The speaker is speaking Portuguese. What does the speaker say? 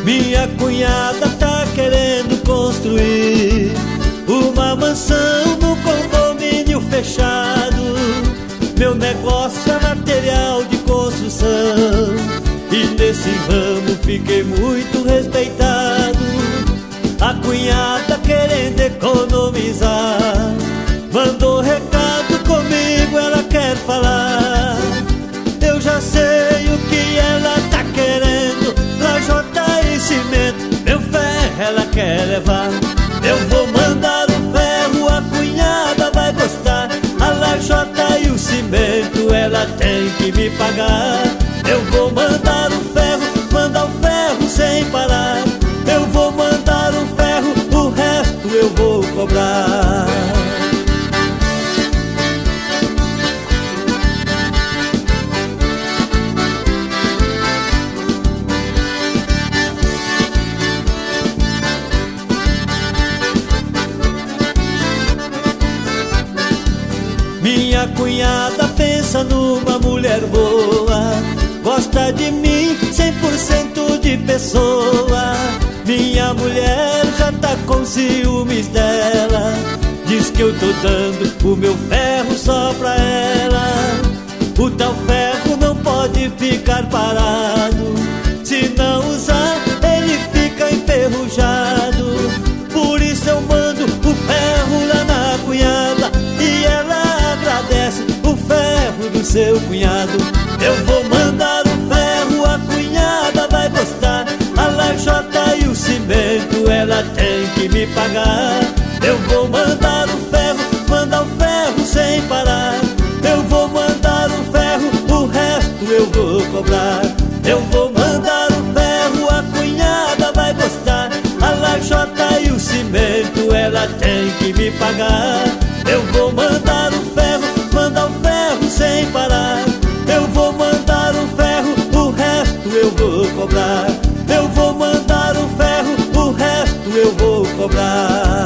Minha cunhada tá querendo construir uma mansão no condomínio fechado. Meu negócio é material de construção e nesse ramo fiquei muito respeitado. A cunhada querendo economizar mandou recado comigo, ela quer falar. Eu já sei o que ela tá querendo, lajota e cimento, meu ferro ela quer levar. Eu vou mandar o ferro, a cunhada vai gostar. A lajota e o cimento ela tem que me pagar. Eu vou mandar o ferro sem parar. Eu vou mandar o ferro, o resto eu vou cobrar. Minha cunhada pensa numa mulher boa, gosta de mim 100% de pessoa. Minha mulher já tá com ciúmes dela, diz que eu tô dando o meu ferro só pra ela. O tal ferro não pode ficar parado, se não usar ele fica enferrujado. Por isso eu mando o ferro lá na cunhada e ela agradece o ferro do seu cunhado. Eu vou mandar o ferro, a cunhada vai gostar. A lajota e o cimento ela tem que me pagar. Eu vou mandar o ferro sem parar. Eu vou mandar o ferro, o resto eu vou cobrar. Eu vou mandar o ferro, a cunhada vai gostar. A lajota e o cimento ela tem que me pagar. Eu vou mandar o ferro sem parar. Eu vou mandar o ferro, o resto eu vou cobrar. Eu vou mandar o ferro, o resto eu vou cobrar.